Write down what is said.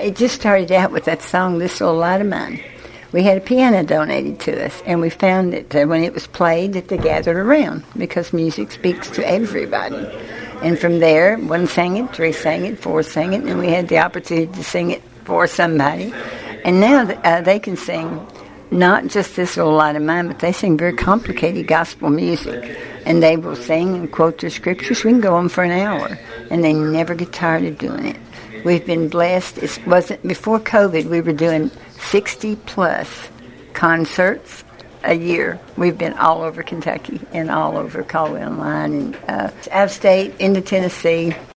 it just started out with that song, This Little Light of Mine. We had a piano donated to us, and we found that when it was played, that they gathered around, because music speaks to everybody. And from there, one sang it, three sang it, four sang it, and we had the opportunity to sing it for somebody. And now they can sing not just This Little Light of Mine, but they sing very complicated gospel music. And they will sing and quote the scriptures. We can go on for an hour, and they never get tired of doing it. We've been blessed. It wasn't before COVID. We were doing 60-plus concerts a year. We've been all over Kentucky and all over Caldwell Line and out of state into Tennessee.